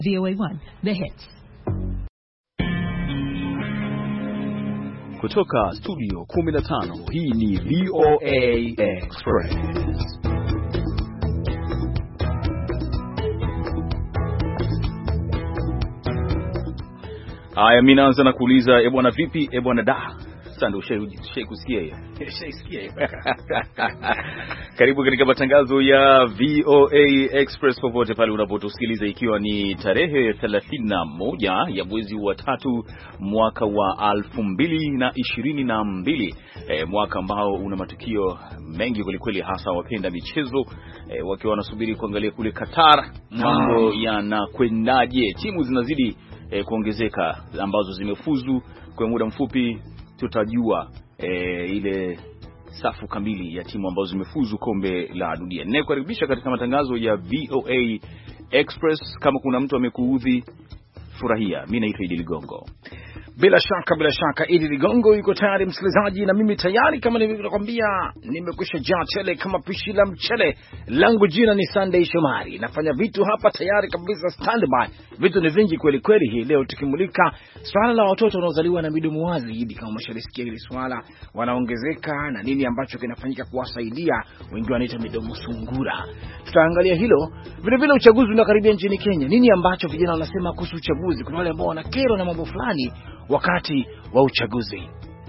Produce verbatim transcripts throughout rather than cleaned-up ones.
V O A one, The Hits. Kutoka studio kumi na tano, hii ni V O A Express. Aya, mimi naanza na kuuliza, e bwana vipi, e bwana da. Sasa ushaisikia kusikia. Ushaisikia. Karibu katika matangazo ya V O A Express popote pale unapotusikiliza, ikiwa ni tarehe thelathini na moja ya mwezi wa tatu mwaka wa elfu mbili na ishirini na mbili, e, mwaka ambao una matukio mengi kwelikweli, hasa wapenda michezo e, wakiwa wanasubiri kuangalia kule Qatar mambo yanakwendaje. Timu zinazidi e, kuongezeka ambazo zimefuzu. Kwa muda mfupi tutajua e, ile safu kamili ya timu ambazo zimefuzu kombe la dunia. Ninakukaribisha katika matangazo ya V O A Express. Kama kuna mtu amekuudhi, furahia. Mimi naitwa Idi Ligongo. Bila shaka bila shaka Idi Ligongo yuko tayari msikilizaji, na mimi tayari kama nilivyokuambia nimekwisha jaa tele kama pishi la mchele. Langu jina ni Sunday Shomari. Nafanya vitu hapa tayari kabisa, standby. Vitu ni vingi kweli kweli hii leo, tukimulika swala la watoto wanaozaliwa na midomo wazi. Idi, kama umeshalisikia hili swala, wanaongezeka na nini ambacho kinafanyika kuwasaidia, wengi wanaita midomo sungura. Tutaangalia hilo. Vile vile uchaguzi unakaribia nchini Kenya. Nini ambacho vijana wanasema kuhusu uchaguzi? Kuna wale ambao wana kero na mambo fulani wakati wa uchaguzi.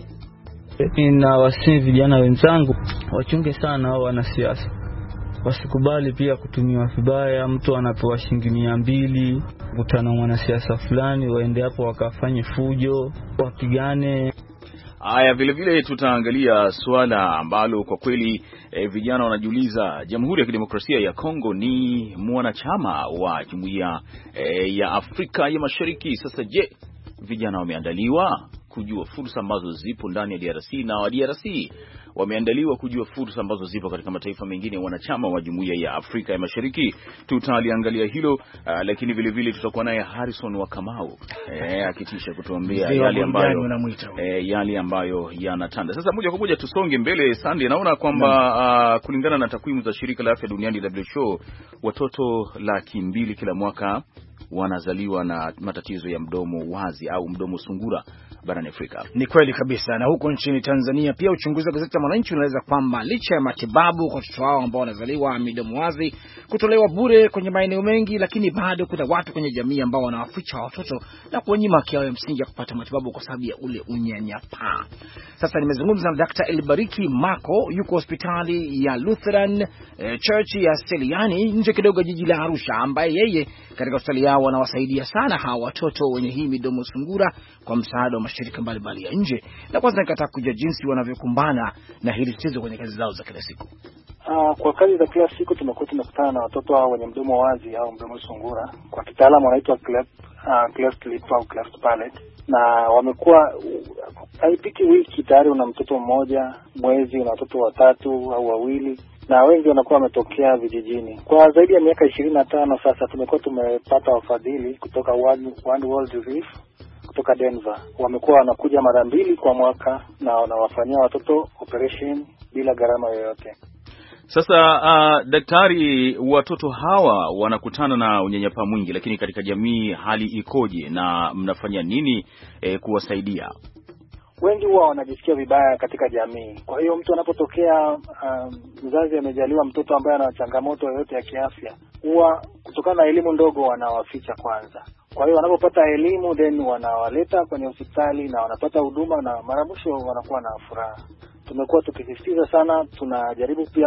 Nina wasihi vijana wenzangu wachunge sana hao wanasiasa, wasikubali pia kutumiwa vibaya. Mtu anapewa shilingi mia mbili kukutana na mwanasiasa fulani, waende hapo wakafanye fujo, wapigane. Haya, vile vile tutaangalia swala ambalo kwa kweli e, vijana wanajiuliza. Jamhuri ya Kidemokrasia ya Kongo ni mwanachama wa Jumuiya e, ya Afrika ya Mashariki. Sasa je, vijana wameandaliwa kujua fursa ambazo zipo ndani ya D R C, na wa D R C wameandaliwa kujua fursa ambazo zipo katika mataifa mengine wanachama wa Jumuiya ya Afrika ya Mashariki? Tutaliangalia hilo. Uh, lakini vile vile tutakuwa naye Harrison wa Kamau eh akitisha kutuambia yale ambayo eh, yale ambayo yanatanda. Sasa moja kwa moja tusonge mbele. Sunday, naona kwamba uh, kulingana na takwimu za shirika la afya duniani W H O, watoto laki mbili kila mwaka wanazaliwa na matatizo ya mdomo wazi au mdomo sungura barani Afrika. Ni kweli kabisa. Na huko nchini Tanzania pia uchunguzi wa gazeti la Mwananchi unaeleza kwamba licha ya matibabu kwa watoto hao ambao wanazaliwa midomo wazi kutolewa bure kwenye maeneo mengi, lakini bado kuna watu kwenye jamii ambao wanawaficha watoto na kuwanyima haki yao ya msingi ya kupata matibabu kwa sababu ya ule unyanyapaa. Sasa nimezungumza na Daktari Elibariki Mako, yuko hospitali ya Lutheran eh, Church ya Seliani nje kidogo jiji la Arusha, ambaye yeye katika hospitali yao wanawasaidia sana hawa watoto wenye hii midomo sungura kwa msaada wa mashirika mbalimbali ya nje. Na kwanza nikataka kujua jinsi wanavyokumbana na hili tatizo kwenye kazi zao za kila siku. Uh, kwa kazi za kila siku tumekuwa tunakutana na watoto hao wenye mdomo wazi au mdomo sungura. Kwa kitaalamu wanaitwa cleft uh, cleft lip au cleft palate. Na wamekuwa haipiki wiki tayari una mtoto mmoja, mwezi una watoto watatu au wawili, na wengi wanakuwa wametokea vijijini. Kwa zaidi ya miaka ishirini na tano sasa tumekuwa tumepata wafadhili kutoka One, One World Relief kutoka Denver. Wamekuwa wanakuja mara mbili kwa mwaka na wanawafanyia watoto operation bila gharama yoyote. Sasa uh, daktari, watoto hawa wanakutana na unyanyapaa mwingi, lakini katika jamii hali ikoje na mnafanya nini eh, kuwasaidia? Wengi huwa wanajisikia vibaya katika jamii. Kwa hiyo mtu anapotokea mzazi um, amejaliwa mtoto ambaye ana changamoto yoyote ya kiafya, huwa kutokana na elimu ndogo wanawaficha kwanza. Kwa hiyo wanapopata elimu then wanawaleta kwenye hospitali na wanapata huduma, na mara mwisho wanakuwa na furaha. Tumekuwa tukisisitiza sana, tunajaribu pia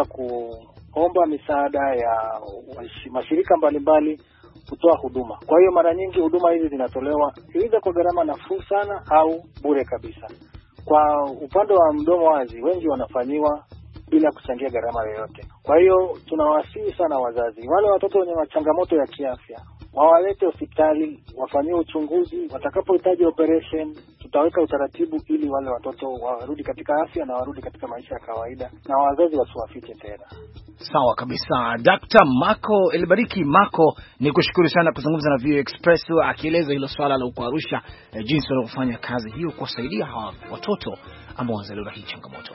kuomba misaada ya mashirika mbalimbali kutoa huduma. Kwa hiyo mara nyingi huduma hizi zinatolewa aidha kwa gharama nafuu sana au bure kabisa. Kwa upande wa mdomo wazi, wengi wanafanyiwa bila kuchangia gharama yoyote. Kwa hiyo tunawasihi sana wazazi, wale watoto wenye changamoto ya kiafya wawalete hospitali, wafanyiwe uchunguzi. Watakapohitaji operation, tutaweka utaratibu ili wale watoto warudi katika afya na warudi katika maisha ya kawaida, na wazazi wasiwafiche tena. Sawa kabisa. Daktari Mako Elibariki Mako, nikushukuru sana kuzungumza na V O A Express, akieleza hilo swala la uko Arusha, eh, jinsi wanavyofanya kazi hiyo kusaidia hawa watoto ambao wanazaliwa na hii changamoto.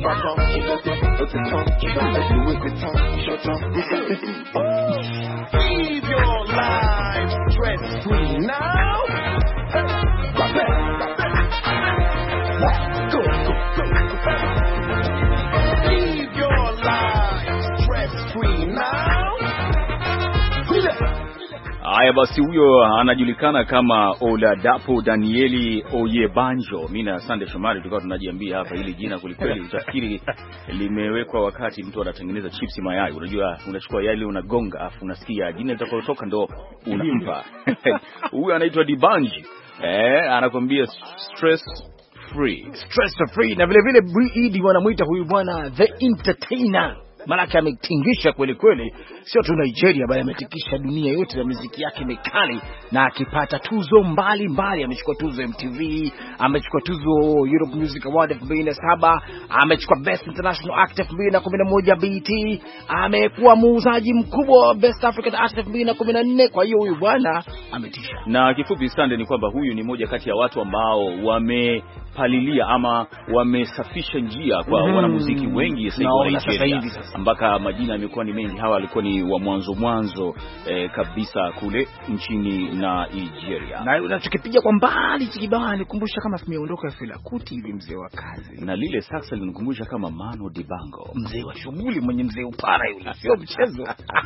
papa, qui va te, l'autre temps, qui va te louer le temps, j'entends. Live your life stress free now. Go, go, go, go. Live your life stress free now. Haya basi, huyo anajulikana kama Oladapo Danieli Oyebanjo. Mimi na Sande Shomari tulikuwa tunajiambia hapa hili jina kulikweli utafikiri limewekwa wakati mtu anatengeneza chips mayai. Unajua unachukua yai unagonga afu unasikia jina litakayotoka ndo unampa. Huyo anaitwa Dibanji. Eh, anakuambia stress free. Stress free. Na vile vile Breed wanamuita huyu bwana the entertainer. Malaki ametingisha kweli kweli, sio tu Nigeria bali ametikisha dunia yote na muziki yake mikali, na akipata tuzo mbali mbali. Amechukua tuzo M T V, amechukua tuzo Europe Music Award elfu mbili na saba, amechukua Best International Act elfu mbili na kumi na moja B E T, amekuwa muuzaji mkubwa wa Best African Artist elfu mbili na kumi na nne. Kwa hiyo huyu bwana ametisha. Na kifupi Sunday ni kwamba huyu ni moja kati ya watu ambao wamepalilia ama wamesafisha njia kwa mm-hmm. wanamuziki wengi sasa hivi Nigeria, mpaka majina yamekuwa ni mengi. Hawa walikuwa ni wa mwanzo mwanzo eh, kabisa kule nchini na Nigeria. Na unachokipiga kwa mbali kibao nikumbusha kama simeondoka Fela Kuti hivi, mzee wa kazi. Na lile saxa linikumbusha kama Mano Dibango, mzee wa shughuli, mwenye mzee upara yule, sio mchezo.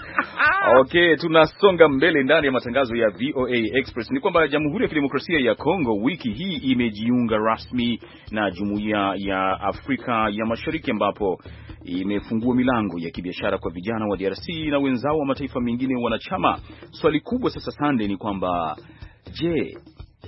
Okay, tunasonga mbele ndani ya matangazo ya V O A Express. Ni kwamba Jamhuri ya Kidemokrasia ya Kongo wiki hii imejiunga rasmi na Jumuiya ya Afrika ya Mashariki, ambapo imefungua milango ya kibiashara kwa vijana wa D R C na wenzao wa mataifa mengine wanachama. Swali kubwa sasa Sunday ni kwamba je,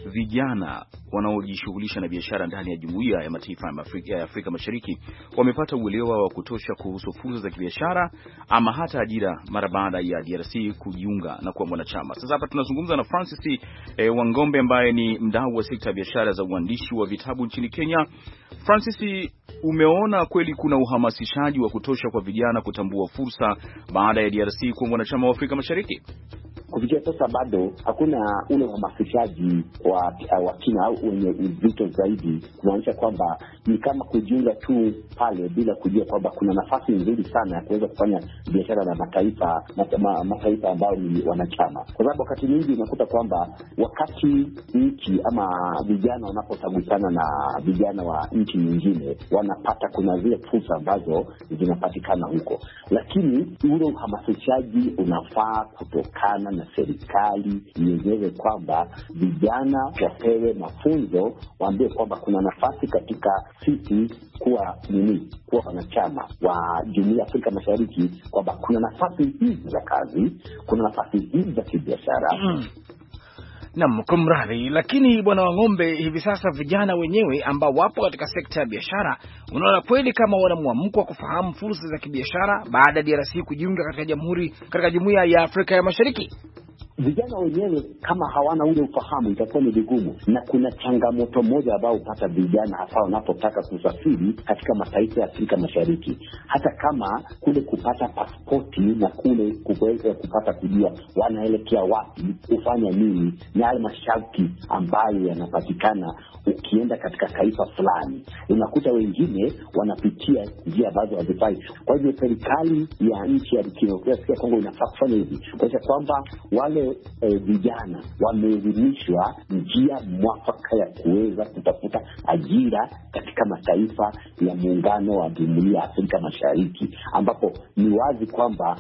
vijana wanaojishughulisha na biashara ndani ya Jumuiya ya Mataifa ya Afrika, ya Afrika Mashariki wamepata uelewa wa kutosha kuhusu fursa za kibiashara ama hata ajira mara baada ya D R C kujiunga na kuwa mwanachama? Sasa hapa tunazungumza na Francis eh, Wangombe ambaye ni mdau wa sekta ya biashara za uandishi wa vitabu nchini Kenya. Francis, umeona kweli kuna uhamasishaji wa kutosha kwa vijana kutambua fursa baada ya D R C kuwa mwanachama wa Afrika Mashariki? Kufikia sasa bado hakuna ule uhamasishaji wa wa kina au wenye uzito zaidi, kumaanisha kwamba ni kama kujiunga tu pale bila kujua kwamba kuna nafasi nzuri sana ya kuweza kufanya biashara na mataifa ma, mataifa ambayo ni wanachama. Kwa sababu wakati mwingi unakuta kwamba wakati nchi ama vijana wanapotagusana na vijana wa nchi nyingine, wanapata kuna zile fursa ambazo zinapatikana huko, lakini ule uhamasishaji unafaa kutokana na serikali yenyewe, kwamba vijana wapewe mafunzo, waambie kwamba kuna nafasi katika sisi kuwa nini, kuwa wanachama wa Jumuiya ya Afrika Mashariki, kwamba kuna nafasi hizi za kazi, kuna nafasi hizi za kibiashara. Mm. Naam, kumradhi, lakini bwana Wangombe, hivi sasa vijana wenyewe ambao wapo katika sekta ya biashara, unaona kweli kama wana mwamko wa kufahamu fursa za kibiashara baada ya D R C kujiunga katika jamhuri katika Jumuiya ya Afrika ya Mashariki? Vijana wenyewe kama hawana ule ufahamu itakuwa ni vigumu, na kuna changamoto moja ambayo upata vijana hasa wanapotaka kusafiri katika mataifa ya Afrika Mashariki. Hata kama kule kupata pasipoti na kule kuweza kupata kujua wanaelekea wapi, kufanya nini, na yale masharti ambayo yanapatikana ukienda katika taifa fulani, unakuta wengine wanapitia njia ambazo hazifai. Kwa hivyo serikali ya nchi ya Kidemokrasia ya Kongo inafaa kufanya hivi, kwa kwamba wale E, vijana wameelimishwa njia mwafaka ya kuweza kutafuta ajira katika mataifa ya muungano wa Jumuiya ya Afrika Mashariki, ambapo ni wazi kwamba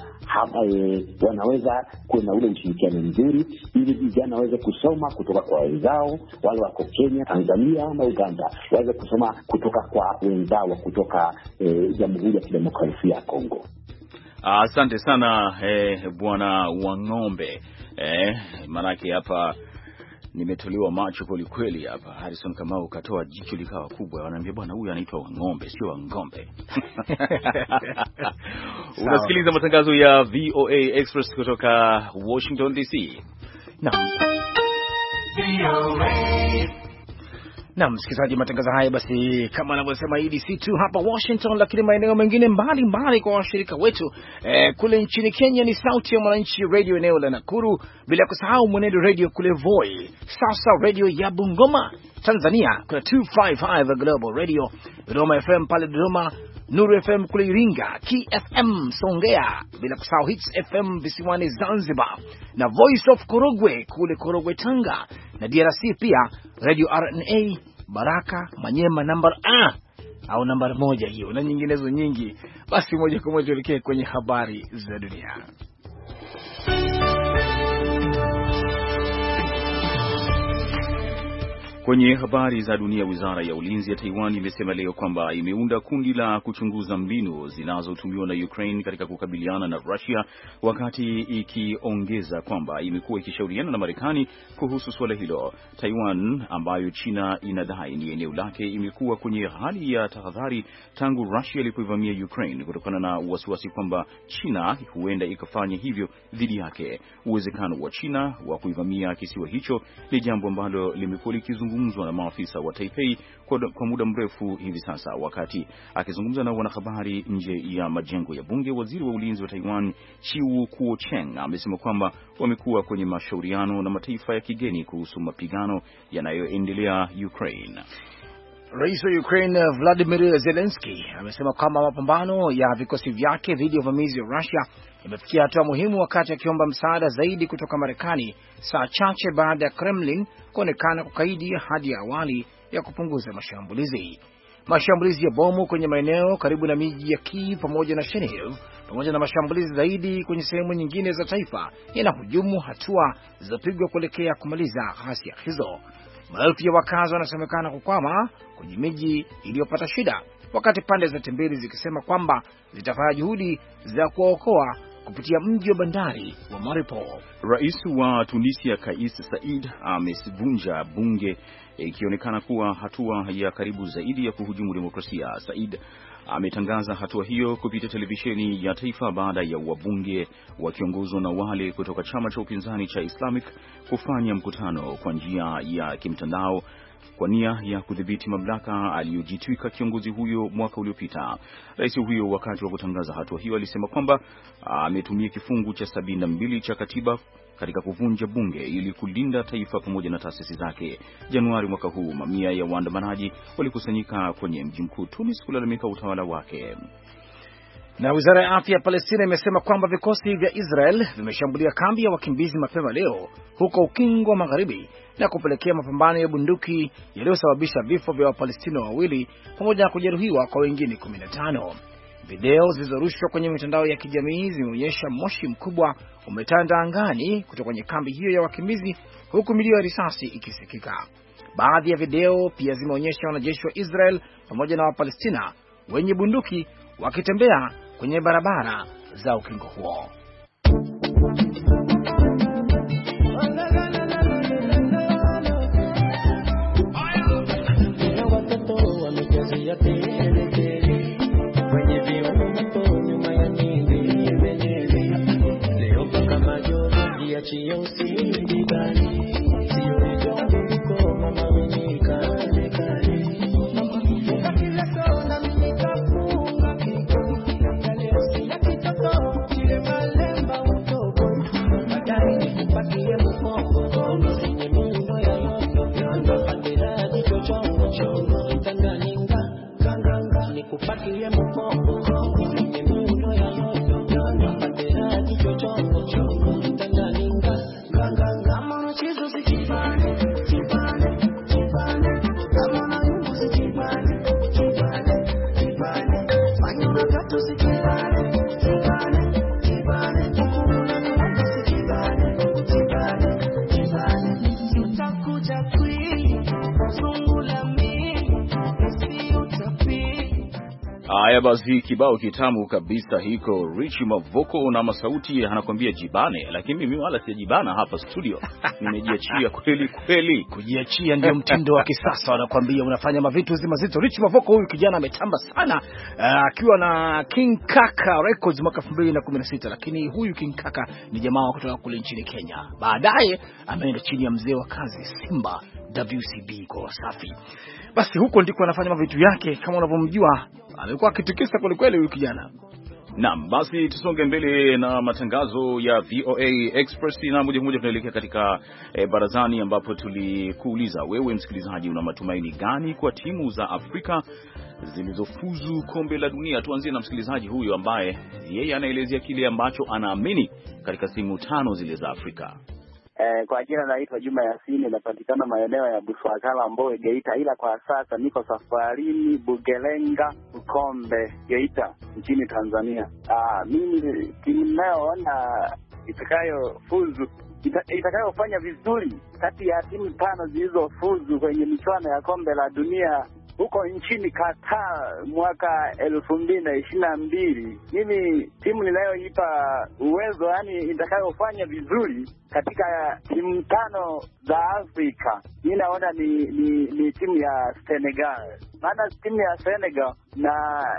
e, wanaweza kuwa na ule ushirikiano mzuri, ili vijana waweze kusoma kutoka kwa wenzao wale wako Kenya, Tanzania na Uganda, waweze kusoma kutoka kwa wenzao kutoka e, Jamhuri ya Kidemokrasia ya Kongo. Asante uh, sana eh, bwana Wangombe. Eh, manake hapa nimetolewa macho kweli kweli hapa. Harrison Kamau katoa jicho likawa kubwa. Wanaambia bwana huyu anaitwa Wangombe sio Wangombe. Unasikiliza matangazo ya V O A Express kutoka Washington D C. Naam. V O A. Na msikilizaji, matangazo haya basi kama anavyosema hili si tu hapa Washington, lakini maeneo mengine mbali mbali kwa washirika wetu. E, kule nchini Kenya ni Sauti ya Mwananchi Radio eneo la Nakuru, bila kusahau Mwenedo Radio kule Voi, Sasa Radio ya Bungoma. Tanzania kuna two fifty-five Global Radio, Dodoma F M pale Dodoma, Nuru F M kule Iringa, K F M Songea, bila kusahau Hits F M visiwani Zanzibar, na Voice of Korogwe kule Korogwe Tanga, na D R C pia Radio R N A Baraka Manyema number A au nambari moja hiyo, na nyinginezo nyingi. Basi moja kwa moja tuelekee kwenye habari za dunia. Kwenye habari za dunia, wizara ya ulinzi ya Taiwan imesema leo kwamba imeunda kundi la kuchunguza mbinu zinazotumiwa na Ukraine katika kukabiliana na Russia, wakati ikiongeza kwamba imekuwa ikishauriana na Marekani kuhusu suala hilo. Taiwan, ambayo China inadai ni eneo lake, imekuwa kwenye hali ya tahadhari tangu Russia ilipoivamia Ukraine kutokana na wasiwasi kwamba China huenda ikafanya hivyo dhidi yake. Uwezekano wa China wa kuivamia kisiwa hicho ni jambo ambalo limekuwa likizungumzwa na maafisa wa Taipei kwa, kwa muda mrefu hivi sasa. Wakati akizungumza na wanahabari nje ya majengo ya bunge, waziri wa ulinzi wa Taiwan Chiu Kuo-cheng amesema kwamba wamekuwa kwenye mashauriano na mataifa ya kigeni kuhusu mapigano yanayoendelea Ukraine. Rais wa Ukraine Vladimir Zelensky amesema kwamba mapambano ya vikosi vyake dhidi ya uvamizi wa Russia imefikia hatua muhimu, wakati akiomba msaada zaidi kutoka Marekani saa chache baada ya Kremlin kuonekana kukaidi hadi ya awali ya kupunguza mashambulizi. Mashambulizi ya bomu kwenye maeneo karibu na miji ya Kyiv pamoja na Chernihiv, pamoja na mashambulizi zaidi kwenye sehemu nyingine za taifa, yanahujumu hatua zilizopigwa kuelekea kumaliza ghasia hizo. Maelfu ya wakazi wanasemekana kukwama kwenye miji iliyopata shida, wakati pande zote mbili zikisema kwamba zitafanya juhudi za kuwaokoa kupitia mji wa bandari wa Mariupol. Rais wa Tunisia Kais Saied amesivunja bunge, ikionekana kuwa hatua ya karibu zaidi ya kuhujumu demokrasia. Saied ametangaza hatua hiyo kupitia televisheni ya taifa baada ya wabunge wakiongozwa na wale kutoka chama cha upinzani cha Islamic kufanya mkutano kwa njia ya kimtandao kwa nia ya kudhibiti mamlaka aliyojitwika kiongozi huyo mwaka uliopita. Rais huyo, wakati wa kutangaza hatua hiyo, alisema kwamba ametumia kifungu cha sabini na mbili cha katiba katika kuvunja bunge ili kulinda taifa pamoja na taasisi zake. Januari mwaka huu, mamia ya waandamanaji walikusanyika kwenye mji mkuu Tunis kulalamika utawala wake. Na wizara ya afya ya Palestina imesema kwamba vikosi vya Israel vimeshambulia kambi ya wakimbizi mapema leo huko Ukingo wa Magharibi na kupelekea mapambano ya bunduki yaliyosababisha vifo vya Wapalestina wawili pamoja na kujeruhiwa kwa wengine kumi na tano. Video zilizorushwa kwenye mitandao ya kijamii zimeonyesha moshi mkubwa umetanda angani kutoka kwenye kambi hiyo ya wakimbizi, huku milio ya risasi ikisikika. Baadhi ya video pia zimeonyesha wanajeshi wa Israel pamoja na Wapalestina wenye bunduki wakitembea kwenye barabara za ukingo huo. Haya basi, kibao kitamu kabisa hiko, Rich Mavoko na masauti anakuambia jibane, lakini mimi wala sijibana hapa studio. Nimejiachia kweli kweli. Kujiachia ndio mtindo wa kisasa, anakuambia unafanya mavitu zima zito. Rich Mavoko huyu kijana ametamba sana akiwa uh, na King Kaka Records mwaka elfu mbili na kumi na sita, lakini huyu King Kaka ni jamaa kutoka kule nchini Kenya. Baadaye ameenda chini ya mzee wa kazi Simba W C B kwa Wasafi. Basi huko ndiko anafanya mavitu yake, kama unavyomjua amekuwa akitikisa kweli kweli huyu kijana. Naam, basi tusonge mbele na matangazo ya V O A Express, na moja moja tunaelekea katika e, barazani, ambapo tulikuuliza wewe msikilizaji, una matumaini gani kwa timu za Afrika zilizofuzu kombe la dunia. Tuanzie na msikilizaji huyu ambaye yeye anaelezea kile ambacho anaamini katika timu tano zile za Afrika. Eh, kwa jina naitwa Juma Yasini, napatikana maeneo ya Buswakala, Mbowe, Geita, ila kwa sasa niko safarini Bugelenga, Ukombe, Geita, nchini Tanzania. Ah, mimi timu ninayoona itakayofuzu ita, itakayofanya vizuri kati ya timu tano zilizofuzu kwenye michuano ya kombe la dunia huko nchini Qatar mwaka elfu mbili na ishirini na mbili, mimi timu ninayoipa uwezo yani itakayofanya vizuri katika timu tano za Afrika, mimi naona ni, ni ni timu ya Senegal. Maana timu ya Senegal na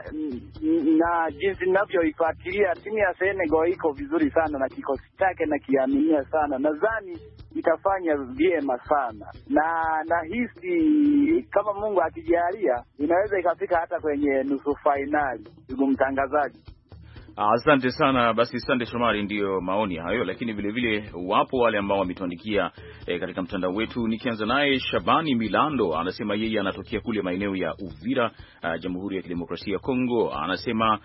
na jinsi ninavyoifuatilia timu ya Senegal iko vizuri sana na kikosi chake na kiaminia sana, nadhani itafanya vyema sana, na nahisi kama Mungu akijalia inaweza ikafika hata kwenye nusu finali. Ndugu mtangazaji, asante sana. Basi Sande Shomari, ndiyo maoni hayo, lakini vile vile wapo wale ambao wametuandikia e, katika mtandao wetu. Nikianza naye Shabani Milando, anasema yeye anatokea kule maeneo ya Uvira, uh, Jamhuri ya Kidemokrasia ya Kongo. Anasema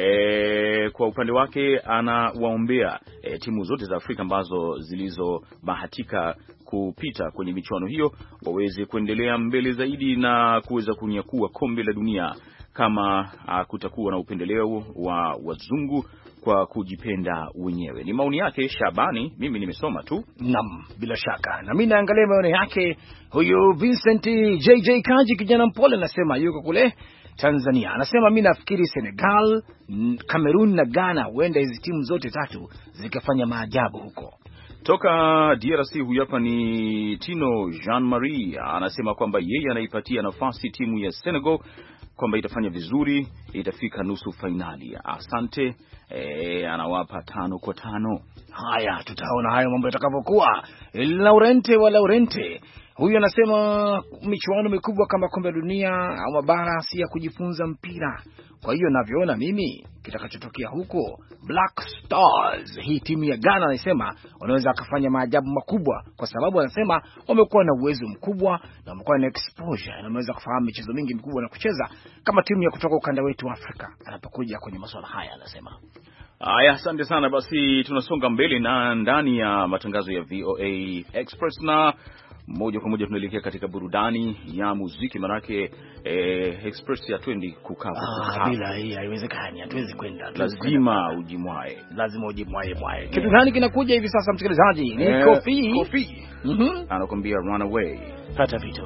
e, kwa upande wake anawaombea e, timu zote za Afrika ambazo zilizobahatika kupita kwenye michuano hiyo waweze kuendelea mbele zaidi na kuweza kunyakua kombe la dunia, kama uh, kutakuwa na upendeleo wa wazungu kwa kujipenda wenyewe. Ni maoni yake Shabani, mimi nimesoma tu. Naam, bila shaka. Na mimi naangalia maoni yake huyu Vincent J J Kaji, kijana mpole, anasema yuko kule Tanzania. Anasema mimi nafikiri Senegal, Cameroon na Ghana huenda hizi timu zote tatu zikafanya maajabu huko. Toka D R C huyu hapa ni Tino Jean Marie, anasema kwamba yeye anaipatia nafasi timu ya Senegal kwamba itafanya vizuri, itafika nusu finali. Asante. E, anawapa tano kwa tano. Haya, tutaona hayo mambo yatakavyokuwa. Laurente wa Laurente huyu anasema michuano mikubwa kama kombe la dunia au mabara si ya kujifunza mpira. Kwa hiyo navyoona mimi kitakachotokea huko Black Stars, hii timu ya Ghana, anasema wanaweza kufanya maajabu makubwa, kwa sababu anasema wamekuwa na uwezo mkubwa na wamekuwa na exposure na wameweza kufahamu michezo mingi mikubwa na kucheza kama timu ya kutoka ukanda wetu wa Afrika anapokuja kwenye masuala haya, anasema. Aya, asante sana. Basi tunasonga mbele na ndani ya matangazo ya V O A Express, na moja kwa moja tunaelekea katika burudani ya muziki. Manake eh, Express ya twendi kukava ah, bila hii haiwezekani, hatuwezi kwenda, lazima ujimwae, lazima ujimwae mwae. Yeah. Kitu gani kinakuja hivi sasa msikilizaji? Ni eh, Kofi Kofi mhm anakuambia Runaway. Pata vitu.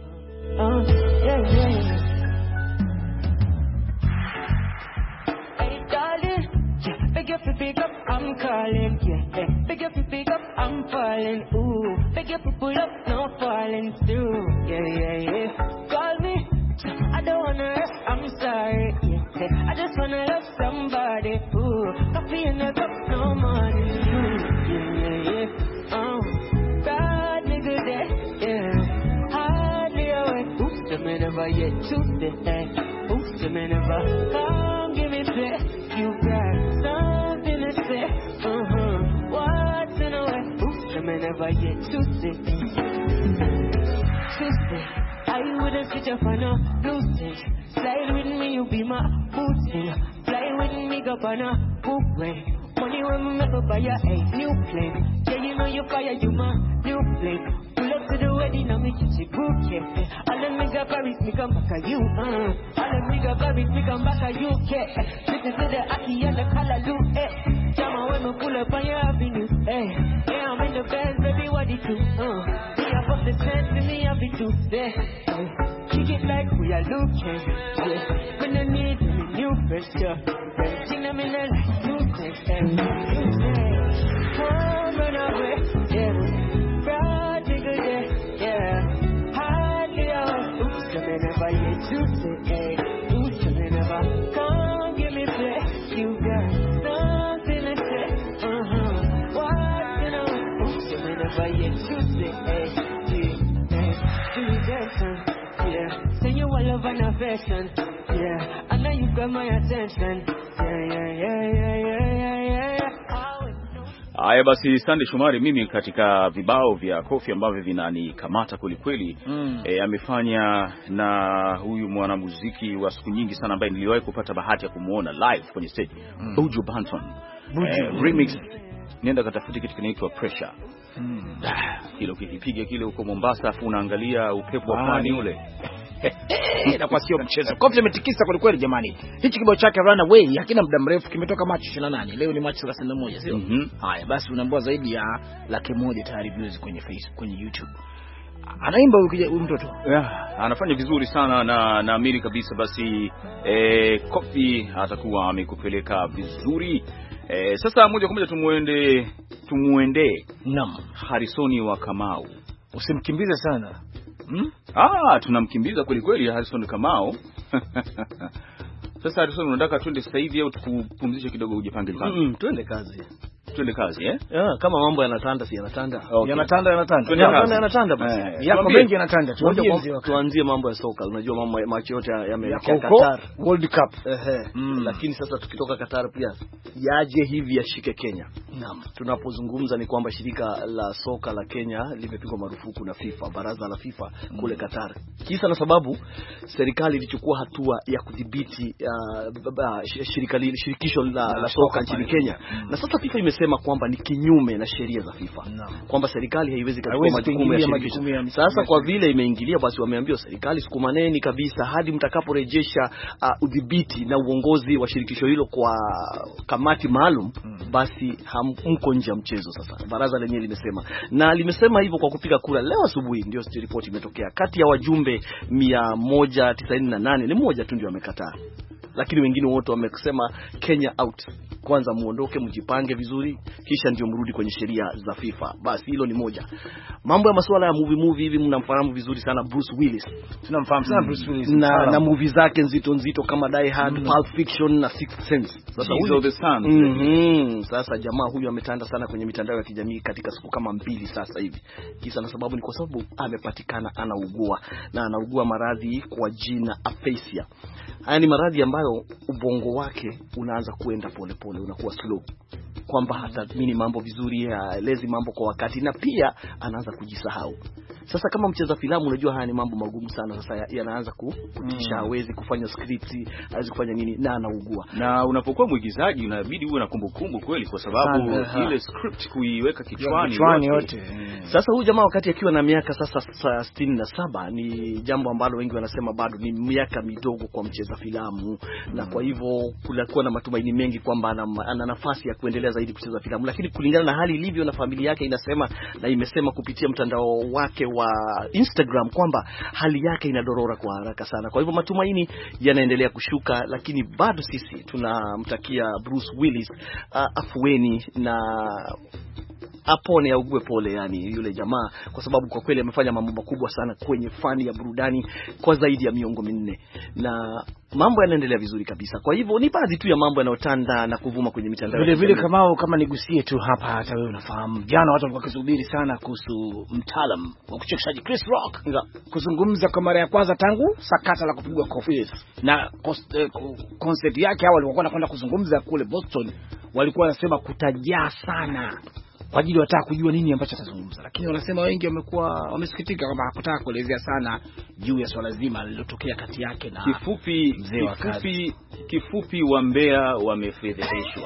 Uh, yeah, yeah. Hey darling, yeah, beg you to pick up, I'm calling, yeah, yeah. Beg you to pick up, I'm falling, ooh. Beg you to pull up, no falling through, yeah, yeah, yeah. Call me, I don't wanna rest, I'm sorry, yeah, yeah. I just wanna love somebody, ooh. Coffee in the cup, no money, ooh, yeah, yeah, yeah. Um, God, nigga, that, yeah. Hardly away, ooh, the man never yet to the end, ooh, the man never, come give me play, you got something to say, uh-huh. What's in a way, ooh, the man never yet to the end. Tuesday, I wouldn't switch up on a blue thing. Slide with me, you be my booty. Fly with me, go on a book way. Money when we make up buy a new plane. Yeah, you know you fire, you my new plane. Pull up to the wedding, I'm making you bouquet. All them nigga Paris, me come back at you. Uh. All them nigga Paris, me come back at you. Listen to the Aki and the Callaloo. Eh. Jama when me pull up on your avenue. Eh. Yeah, I'm in the bed, baby, what it do? Uh. Me above the tent, me happy to. Eh. Kick it like we are looking. Yeah. When I need me new pressure. Renting them in the light, new text. And you say, come run away. Yeah. Proud nigga there. Yeah. Hardly out. Oops, the man never yet to say. Hey. Oops, the man never. Come give me play. You got something to say. Uh-huh. What's in a way? Oops, the man never yet to say. Hey. Yeah. Hey. Do that, yeah. Say you all love and affection. Yeah. I know you got my attention. Yeah, yeah, yeah, yeah, yeah, yeah, yeah. Haya basi, Sunday Shomari, mimi katika vibao vya Kofi ambavyo vinanikamata kweli kweli mm. e, amefanya na huyu mwanamuziki wa siku nyingi sana ambaye niliwahi kupata bahati ya kumuona live kwenye stage mm. Buju Banton e, remix. Nenda katafuti kitu kinaitwa Pressure. Mm. Kile ukipiga kile huko Mombasa afu unaangalia upepo wa pwani ule. Na kwa sio mchezo. Kofi ametikisa kweli kweli jamani. Hichi kibao chake Runaway hakina muda mrefu, kimetoka Machi ishirini na nane. Leo ni Machi thelathini na moja, sio? Mm-hmm. Haya basi, unaambiwa zaidi ya laki moja tayari views kwenye Facebook, kwenye YouTube. Anaimba huyu mtoto. Yeah, anafanya vizuri sana na naamini kabisa basi eh, Kofi atakuwa amekupeleka vizuri. Eh, sasa moja kwa moja tumuende tumuende Naam, Harrison wa Kamau. Usimkimbize sana. Hmm? Ah, tunamkimbiza kweli kweli Harrison Kamau. Sasa Harrison, unataka twende sasa hivi au tukupumzishe kidogo ujipange kwanza? Mm, twende kazi. Twende kazi eh? Yeah, kama mambo yanatanda si yanatanda. Okay. Yanatanda yanatanda. Yanatanda yanatanda basi. Eh, yako mengi yanatanda. Tuanzie mambo ya soka. Unajua mambo ya macho yote yameelekea Qatar World Cup. Ehe. Mm. Lakini sasa tukitoka Qatar pia yaje hivi yashike Kenya. Naam. Tunapozungumza ni kwamba shirika la soka la Kenya limepigwa marufuku na FIFA, baraza la FIFA mm. kule Qatar. Kisa na sababu serikali ilichukua hatua ya kudhibiti uh, shirika shirikisho la, la soka nchini Kenya. Mm. Na sasa FIFA imesema kwamba ni kinyume na sheria za FIFA. No. Kwamba serikali haiwezi kuchukua majukumu ya shirikisho. Sasa kwa vile imeingilia, basi wameambiwa serikali sukumaneni kabisa hadi mtakaporejesha uh, udhibiti na uongozi wa shirikisho hilo kwa kamati maalum, mm. basi hamko nje ya mchezo sasa. Baraza lenyewe limesema. Na limesema hivyo kwa kupiga kura leo asubuhi, ndio ripoti imetokea. Kati ya wajumbe mia moja tisaini na nane ni mmoja tu ndio amekataa. Lakini wengine wote wamesema Kenya out. Kwanza muondoke, mjipange vizuri, kisha ndio mrudi kwenye sheria za FIFA. Basi hilo ni moja. Mambo ya masuala ya movie movie hivi mnamfahamu vizuri sana Bruce Willis. Tunamfahamu sana Bruce Willis. Na, na movie zake nzito nzito kama Die Hard, mm. Pulp Fiction na Sixth Sense. Sasa huyo the Sun. Mhm. Sasa jamaa huyu ametanda sana kwenye mitandao ya kijamii katika siku kama mbili sasa hivi. Kisa na sababu ni kwa sababu amepatikana anaugua na anaugua maradhi kwa jina aphasia. Haya ni maradhi ambayo ubongo wake unaanza kuenda pole pole, unakuwa slow, kwamba hatathmini mambo vizuri, haelezi mambo kwa wakati, na pia anaanza kujisahau. Sasa kama mcheza filamu, unajua haya ni mambo magumu sana. Sasa yanaanza kutisha, hawezi kufanya script, hawezi kufanya nini, na anaugua. Na unapokuwa mwigizaji unabidi uwe na kumbukumbu kweli, kwa sababu ile script kuiweka kichwani kichwani yote. Sasa huyu jamaa wakati akiwa na miaka sasa sitini na saba, ni jambo ambalo wengi wanasema bado ni miaka midogo kwa mcheza filamu, mm. na kwa hivyo kulikuwa na matumaini mengi kwamba ana, ana nafasi ya kuendelea zaidi kucheza filamu, lakini kulingana na hali ilivyo na familia yake inasema, na imesema kupitia mtandao wake wa Instagram kwamba hali yake inadorora kwa haraka sana. Kwa hivyo matumaini yanaendelea kushuka, lakini bado sisi tunamtakia Bruce Willis uh, afueni na apone, augue pole yani yule jamaa, kwa sababu kwa kweli amefanya mambo makubwa sana kwenye fani ya burudani kwa zaidi ya miongo minne, na mambo yanaendelea vizuri kabisa. Kwa hivyo ni baadhi tu ya mambo yanayotanda na kuvuma kwenye mitandao. Vile vile kama kama nigusie tu hapa, hata wewe unafahamu jana watu walikuwa kusubiri sana kuhusu mtaalam wa kuchekeshaji Chris Rock nga kuzungumza kwa mara ya kwanza tangu sakata la kupigwa kofi. Yes. Na concert yake hao walikuwa wanakwenda kuzungumza kule Boston, walikuwa wanasema kutajaa sana kwa ajili wataka kujua nini ambacho atazungumza, lakini wanasema wengi wamekuwa wamesikitika kwamba hakutaka kuelezea sana juu ya swala zima lililotokea kati yake na kifupi kifupi kifupi wa Mbeya wamefedheheshwa.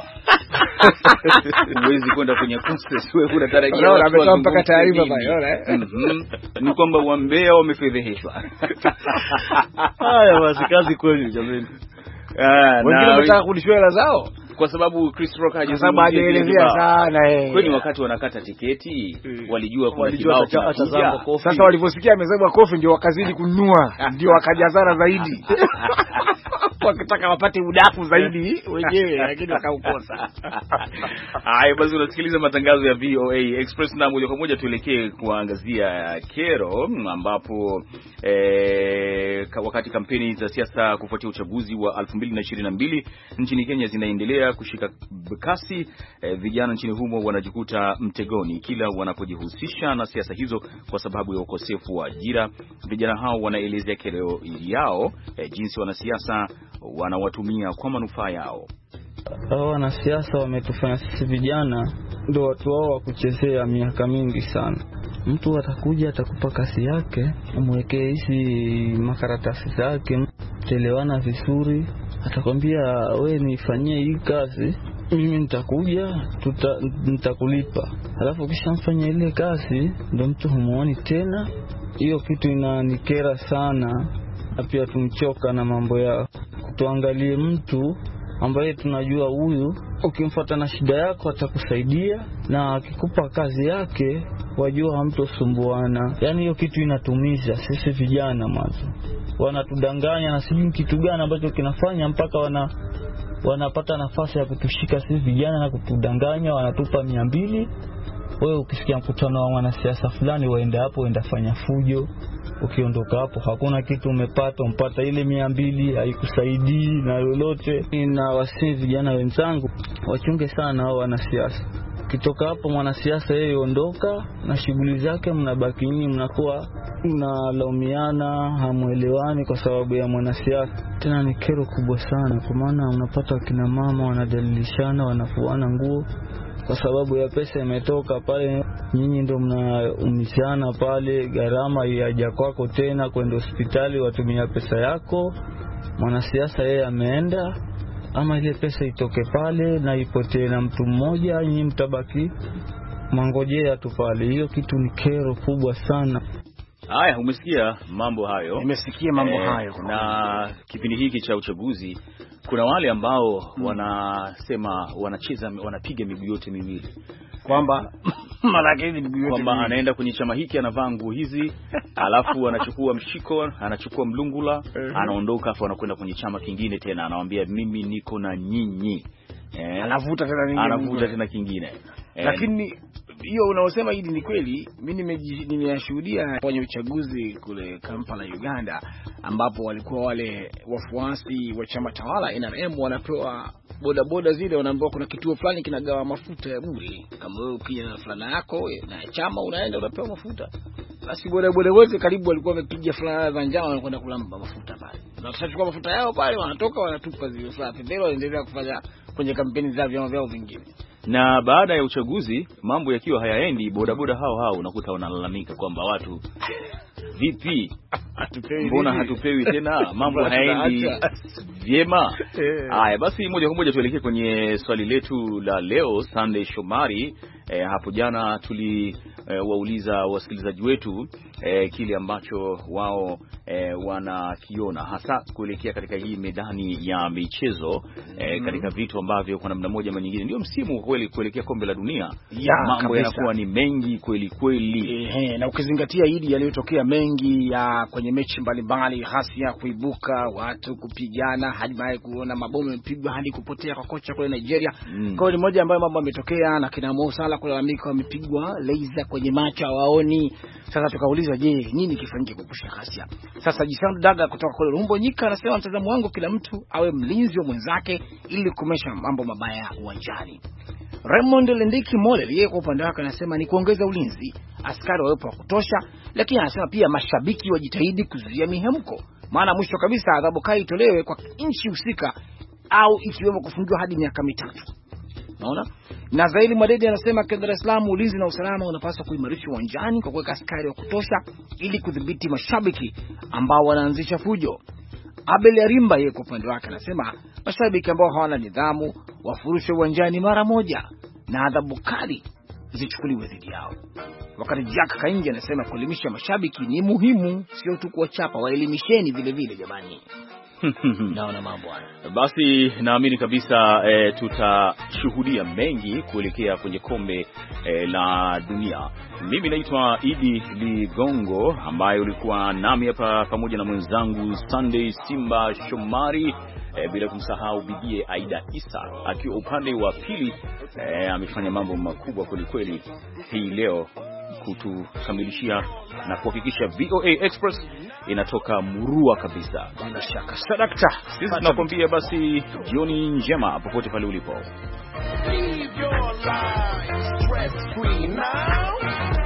Huwezi kwenda kwenye concert wewe unatarajia watu mpaka taarifa pale, ni kwamba wa Mbeya wamefedheheshwa. Haya basi, kazi kweli jamani. Ah, wengine wanataka kurudishwa hela zao kwa sababu Chris Rock hajaelezea sana eh. Kwani wakati wanakata tiketi walijua kuna kibao cha atazama kofi. Sasa waliposikia amezama kofi ndio wakazidi kununua, ndio wakajazana zaidi. Wakitaka wapate udaku zaidi wenyewe, lakini wakaukosa. Haya basi, unasikiliza matangazo ya V O A Express na moja kwa moja tuelekee kuangazia kero, ambapo eh, wakati kampeni za siasa kufuatia uchaguzi wa elfu mbili na ishirini na mbili nchini Kenya zinaendelea kushika kasi, eh, vijana nchini humo wanajikuta mtegoni kila wanapojihusisha na siasa hizo kwa sababu ya ukosefu wa ajira. Vijana hao wanaelezea kero yao, eh, jinsi wanasiasa wanawatumia kwa manufaa yao. hao wanasiasa wametufanya sisi vijana ndio watu wao wa kuchezea miaka mingi sana. Mtu atakuja atakupa kasi yake, umwekee hizi makaratasi zake, telewana vizuri, atakwambia we nifanyie hii kazi, mimi nitakuja tuta, nitakulipa. Alafu kisha mfanya ile kazi ndio mtu humuoni tena. Hiyo kitu inanikera sana, na pia tumchoka na mambo yao. Tuangalie mtu ambaye tunajua huyu ukimfuata na shida yako atakusaidia, na akikupa kazi yake wajua hamtosumbuana. Yaani hiyo kitu inatumiza sisi vijana mwanzo. Wanatudanganya na sijui kitu gani ambacho kinafanya mpaka wana wanapata nafasi ya kutushika sisi vijana na kutudanganya. Wanatupa mia mbili, wewe ukisikia mkutano wa mwanasiasa fulani waenda hapo, waenda fanya fujo. Ukiondoka hapo hakuna kitu umepata, umpata ile mia mbili haikusaidii na lolote. Na wasi vijana wenzangu wachunge sana hao wanasiasa. Kitoka hapo mwanasiasa yeye ondoka na shughuli zake, mnabaki nyinyi mnakuwa mnalaumiana, hamuelewani kwa sababu ya mwanasiasa. Tena ni kero kubwa sana, kwa maana unapata kina mama wanadalilishana, wanafuana nguo kwa sababu ya pesa imetoka pale. Nyinyi ndio mnaumizana pale, gharama yaja kwako tena kwenda hospitali, watumia pesa yako. Mwanasiasa yeye ameenda, ama ile pesa itoke pale na ipotee na mtu mmoja, nyinyi mtabaki mangojea tu pale. Hiyo kitu ni kero kubwa sana. Haya, umesikia mambo hayo? Nimesikia mambo e, hayo. Na kipindi hiki cha uchaguzi kuna wale ambao hmm, wanasema wanacheza, wanapiga miguu yote miwili, kwamba malaki miguu yote kwamba anaenda kwenye chama hiki anavaa nguo hizi alafu anachukua mshiko, anachukua mlungula, anaondoka afu anakwenda kwenye chama kingine tena, anawaambia mimi niko na nyinyi. Eh, anavuta tena nyingine, anavuta tena kingine. Eh, lakini hiyo unaosema hili ni kweli. Mimi nimeyashuhudia kwenye uchaguzi kule Kampala, Uganda, ambapo walikuwa wale wafuasi wa chama tawala N R M wanapewa boda boda zile, wanaambiwa kuna kituo fulani kinagawa mafuta ya bure, kama wewe ukija na fulana yako na chama unaenda unapewa mafuta. Basi boda boda wote karibu walikuwa wamepiga fulana za njano, wanakwenda kulamba mafuta pale, na watachukua mafuta yao pale, wanatoka wanatupa zile safi, ndio wanaendelea kufanya kwenye kampeni za vyama vyao vingine. Na baada ya uchaguzi mambo yakiwa hayaendi, bodaboda hao hao unakuta wanalalamika kwamba watu vipi, mbona hatupewi tena, mambo hayaendi vyema. Haya, basi moja kwa moja tuelekee kwenye swali letu la leo. Sunday Shomari, eh, hapo jana tuli eh, wauliza wasikilizaji wetu eh, kile ambacho wao eh, wanakiona hasa kuelekea katika hii medani ya michezo eh, katika vitu ambavyo kwa namna moja ama nyingine ndio msimu kweli kuelekea kombe la dunia ya, mambo yanakuwa ni mengi kweli kweli. Ehe, na ukizingatia hili yaliyotokea mengi ya kwenye mechi mbalimbali, ghasia kuibuka, watu kupigana, hadi baadaye kuona mabomu yamepigwa hadi kupotea kwa kocha kule Nigeria. Mm. Kwa hiyo ni moja ambayo mambo yametokea, na kina Mo Salah kulalamika wamepigwa laser kwenye macho hawaoni. Sasa tukauliza, je, nini kifanyike kuepusha ghasia? Sasa Jisandu Daga kutoka kule Rumbo Nyika anasema mtazamo wangu, kila mtu awe mlinzi wa mwenzake ili kukomesha mambo mabaya uwanjani. Raymond Lendiki Mole yeye kwa upande wake anasema ni kuongeza ulinzi, askari wawepo wa kutosha, lakini anasema pia mashabiki wajitahidi kuzuia mihemko, maana mwisho kabisa adhabu kali itolewe kwa nchi husika, au ikiwemo kufungiwa hadi miaka mitatu. Unaona? Na Zaili Madede anasema kwa Dar es Salaam ulinzi na usalama unapaswa kuimarishwa uwanjani kwa kuweka askari wa kutosha ili kudhibiti mashabiki ambao wanaanzisha fujo. Abel Arimba yeye kwa upande wake anasema mashabiki ambao hawana nidhamu wafurushwe uwanjani mara moja na adhabu kali zichukuliwe dhidi yao. Wakati Jack Kaingi anasema kuelimisha mashabiki ni muhimu, sio tu kuwachapa, waelimisheni vile vile jamani. Naona mambo haya. Basi naamini kabisa e, tutashuhudia mengi kuelekea kwenye kombe e, la dunia. Mimi naitwa Idi Ligongo, ambaye ulikuwa nami hapa pamoja na mwenzangu Sunday Simba Shomari, e, bila kumsahau bidie Aida Isa akiwa upande wa pili. E, amefanya mambo makubwa kweli kweli hii leo kutukamilishia na kuhakikisha V O A Express inatoka murua kabisa. Bila shaka sadakta, sisi tunakwambia basi jioni njema popote pale ulipo. Leave your life stress free now.